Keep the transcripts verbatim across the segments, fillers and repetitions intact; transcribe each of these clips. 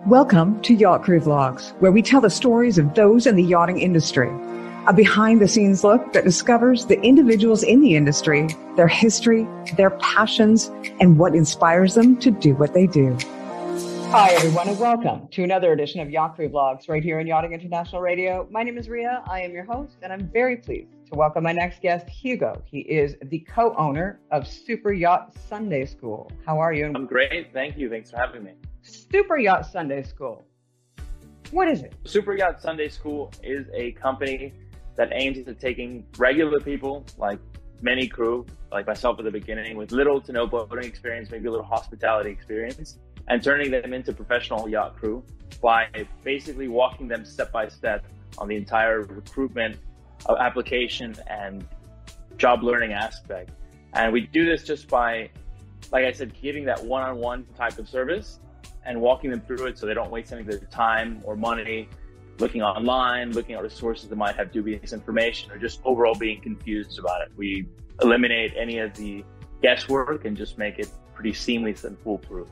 Welcome to Yacht Crew Vlogs, where we tell the stories of those in the yachting industry. A behind-the-scenes look that discovers the individuals in the industry, their history, their passions, and what inspires them to do what they do. Hi, everyone, and welcome to another edition of Yacht Crew Vlogs right here on Yachting International Radio. My name is Ria. I am your host, and I'm very pleased to welcome my next guest, Hugo. He is the co-owner of Super Yacht Sunday School. How are you? I'm great. Thank you. Thanks for having me. Super Yacht Sunday School. What is it? Super Yacht Sunday School is a company that aims at taking regular people, like many crew, like myself at the beginning, with little to no boating experience, maybe a little hospitality experience, and turning them into professional yacht crew by basically walking them step by step on the entire recruitment, uh, application, and job learning aspect. And we do this just by, like I said, giving that one-on-one type of service and walking them through it so they don't waste any of their time or money looking online, looking at resources that might have dubious information, or just overall being confused about it. We eliminate any of the guesswork and just make it pretty seamless and foolproof.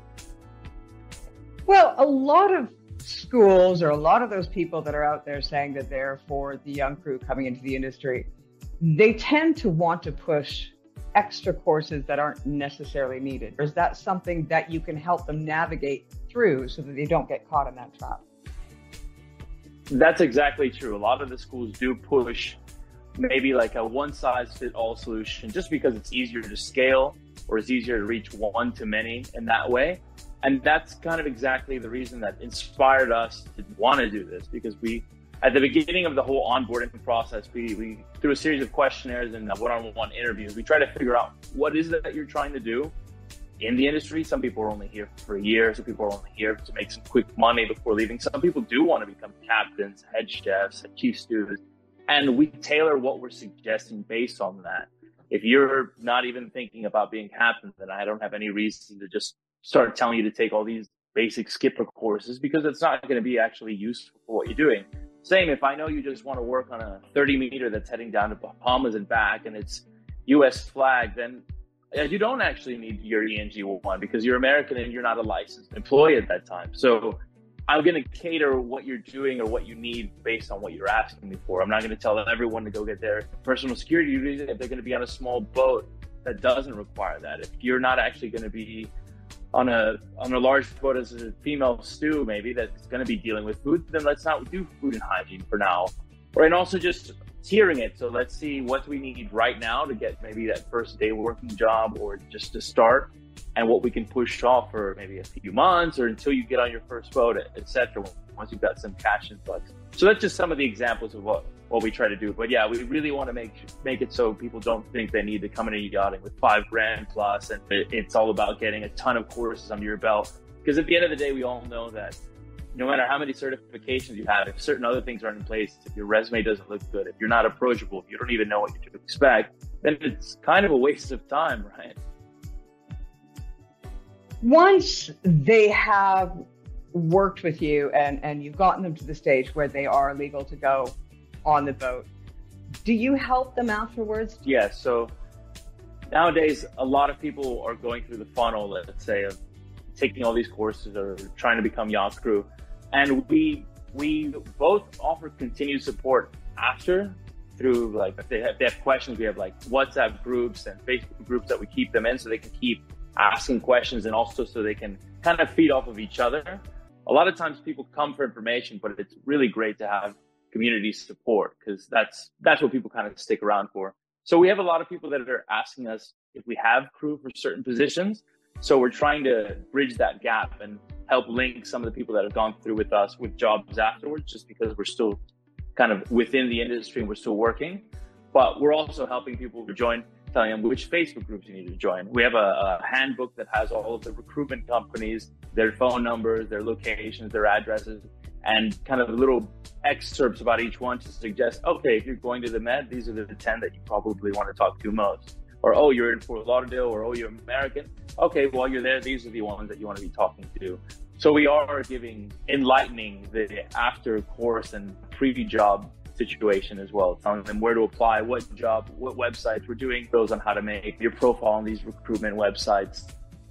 Well, a lot of schools, or a lot of those people that are out there saying that they're for the young crew coming into the industry, they tend to want to push extra courses that aren't necessarily needed. Or is that something that you can help them navigate through so that they don't get caught in that trap? That's exactly true. A lot of the schools do push maybe like a one-size-fits-all solution just because it's easier to scale or it's easier to reach one to many in that way. And that's kind of exactly the reason that inspired us to want to do this, because we, at the beginning of the whole onboarding process, we, we through a series of questionnaires and one-on-one interviews, we try to figure out what is it that you're trying to do in the industry. Some people are only here for a year. Some people are only here to make some quick money before leaving. Some people do want to become captains, head chefs, chief stewards, and we tailor what we're suggesting based on that. If you're not even thinking about being captain, then I don't have any reason to just start telling you to take all these basic skipper courses, because it's not going to be actually useful for what you're doing. Same if I know you just want to work on a thirty meter that's heading down to Bahamas and back and it's U S flag, then you don't actually need your E N G one because you're American and you're not a licensed employee at that time. So I'm going to cater what you're doing or what you need based on what you're asking me for. I'm not going to tell everyone to go get their personal security duties if they're going to be on a small boat that doesn't require that. If you're not actually going to be on a on a large boat as a female stew, maybe that's going to be dealing with food, then let's not do food and hygiene for now. Or and also just tiering it. So let's see what we need right now to get maybe that first day working job or just to start, and what we can push off for maybe a few months or until you get on your first boat, et cetera. Once you've got some cash influx. So that's just some of the examples of what, what we try to do. But yeah, we really want to make make it so people don't think they need to come into yachting with five grand plus, and it, it's all about getting a ton of courses under your belt. Because at the end of the day, we all know that no matter how many certifications you have, if certain other things aren't in place, if your resume doesn't look good, if you're not approachable, if you don't even know what you to expect, then it's kind of a waste of time, right? Once they have worked with you and, and you've gotten them to the stage where they are legal to go on the boat, do you help them afterwards? Yes. So nowadays, a lot of people are going through the funnel, let's say, of taking all these courses or trying to become yacht crew. And we we both offer continued support after, through like if they have, if they have questions, we have like WhatsApp groups and Facebook groups that we keep them in so they can keep asking questions, and also so they can kind of feed off of each other. A lot of times people come for information, but it's really great to have community support, because that's that's what people kind of stick around for. So we have a lot of people that are asking us if we have crew for certain positions. So we're trying to bridge that gap and help link some of the people that have gone through with us with jobs afterwards, just because we're still kind of within the industry and we're still working. But we're also helping people to join, telling them which Facebook groups you need to join. We have a, a handbook that has all of the recruitment companies, their phone numbers, their locations, their addresses, and kind of little excerpts about each one to suggest, okay, if you're going to the Med, these are the ten that you probably want to talk to most. Or, oh, you're in Fort Lauderdale, or, oh, you're American. Okay, while you're there, these are the ones that you want to be talking to. So we are giving, enlightening the after course and pre-job situation as well, telling them where to apply, what job, what websites. We're doing those on how to make your profile on these recruitment websites.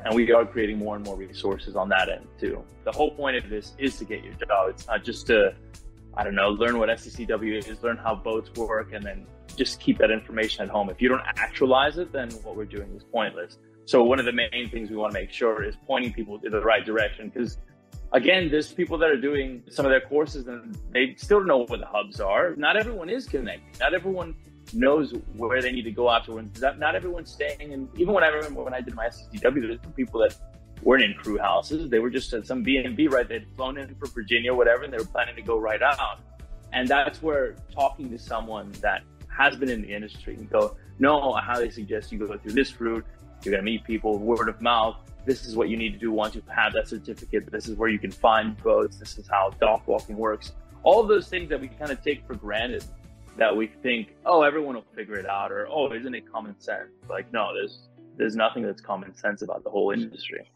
And we are creating more and more resources on that end too. The whole point of this is to get your job. It's not just to, I don't know, learn what S C C W is, learn how boats work, and then just keep that information at home. If you don't actualize it, then what we're doing is pointless. So one of the main things we want to make sure is pointing people in the right direction, because again, there's people that are doing some of their courses and they still don't know what the hubs are. Not everyone is connected. Not everyone knows where they need to go afterwards. Not, not everyone's staying. And even when I remember when I did my S C C W, there's some people that weren't in crew houses. They were just at some B and B, right? They'd flown in from Virginia or whatever, and they were planning to go right out. And that's where talking to someone that has been in the industry and go, no, I highly suggest you go through this route. You're going to meet people, word of mouth. This is what you need to do once you have that certificate. This is where you can find boats. This is how dock walking works. All of those things that we kind of take for granted, that we think, oh, everyone will figure it out, or, oh, isn't it common sense? Like, no, there's there's nothing that's common sense about the whole industry.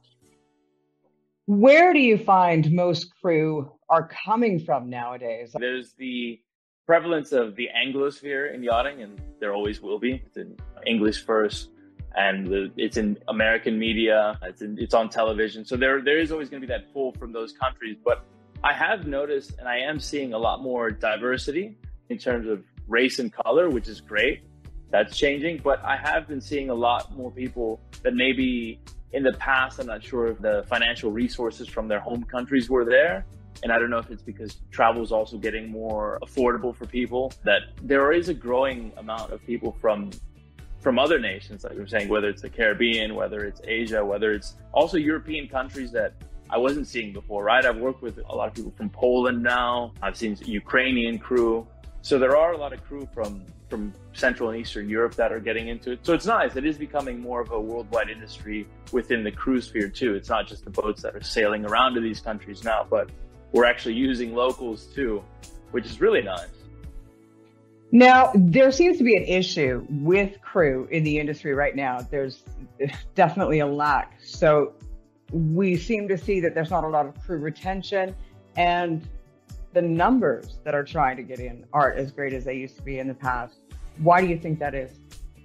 Where do you find most crew are coming from nowadays? There's the prevalence of the Anglosphere in yachting, and there always will be. It's in English first, and the, it's in American media. It's in, it's on television. So there there is always going to be that pull from those countries. But I have noticed, and I am seeing a lot more diversity in terms of race and color, which is great. That's changing. But I have been seeing a lot more people that maybe in the past, I'm not sure if the financial resources from their home countries were there. And I don't know if it's because travel is also getting more affordable for people, that there is a growing amount of people from from other nations, like we're saying, whether it's the Caribbean, whether it's Asia, whether it's also European countries that I wasn't seeing before, right? I've worked with a lot of people from Poland now. I've seen Ukrainian crew. So there are a lot of crew from from Central and Eastern Europe that are getting into it. So it's nice. It is becoming more of a worldwide industry within the cruise sphere too. It's not just the boats that are sailing around to these countries now, but we're actually using locals too, which is really nice. Now, there seems to be an issue with crew in the industry right now. There's definitely a lack. So we seem to see that there's not a lot of crew retention, and the numbers that are trying to get in aren't as great as they used to be in the past. Why do you think that is?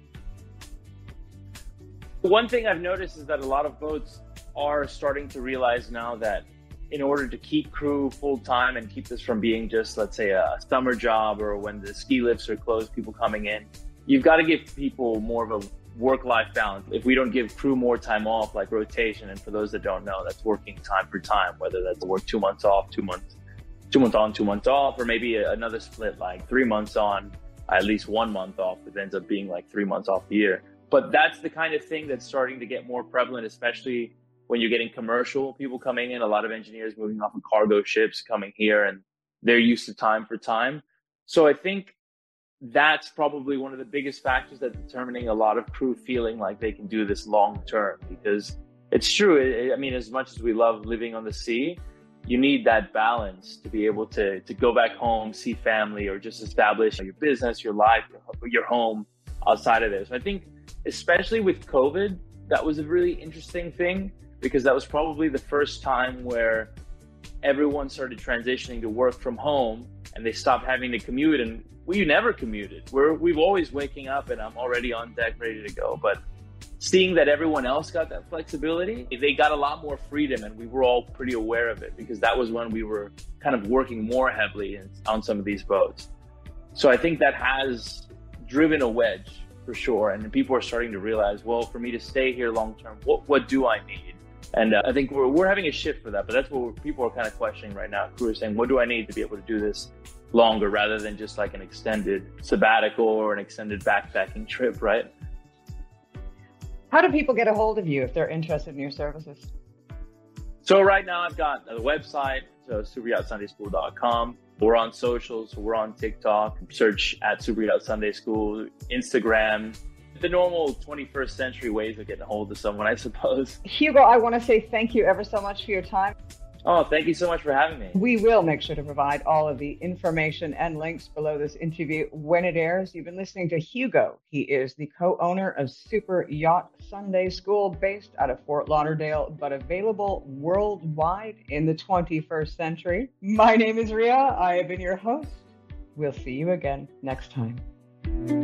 One thing I've noticed is that a lot of boats are starting to realize now that in order to keep crew full time and keep this from being just, let's say, a summer job or when the ski lifts are closed, people coming in, you've got to give people more of a work-life balance. If we don't give crew more time off, like rotation, and for those that don't know, that's working time for time, whether that's work two months off, two months, two months on, two months off, or maybe another split, like three months on, at least one month off. It ends up being like three months off the year. But that's the kind of thing that's starting to get more prevalent, especially when you're getting commercial people coming in. A lot of engineers moving off of cargo ships coming here, and they're used to time for time. So I think that's probably one of the biggest factors that's determining a lot of crew feeling like they can do this long term, because it's true. I mean, as much as we love living on the sea, you need that balance to be able to, to go back home, see family, or just establish your business, your life, your, your home outside of this. I think especially with COVID, that was a really interesting thing, because that was probably the first time where everyone started transitioning to work from home and they stopped having to commute. And we never commuted. We're, we've always waking up and I'm already on deck ready to go. But seeing that everyone else got that flexibility, they got a lot more freedom, and we were all pretty aware of it, because that was when we were kind of working more heavily in, on some of these boats. So I think that has driven a wedge for sure. And people are starting to realize, well, for me to stay here long term, what, what do I need? And uh, I think we're, we're having a shift for that, but that's what people are kind of questioning right now. Crew are saying, what do I need to be able to do this longer, rather than just like an extended sabbatical or an extended backpacking trip, right? How do people get a hold of you if they're interested in your services? So right now I've got a website, so super yacht sunday school dot com. We're on socials, so we're on TikTok. Search at Super Yacht Sunday School, Instagram. The normal twenty-first century ways of getting a hold of someone, I suppose. Hugo, I want to say thank you ever so much for your time. Oh, thank you so much for having me. We will make sure to provide all of the information and links below this interview when it airs. You've been listening to Hugo. He is the co-owner of Super Yacht Sunday School, based out of Fort Lauderdale, but available worldwide in the twenty-first century. My name is Ria. I have been your host. We'll see you again next time.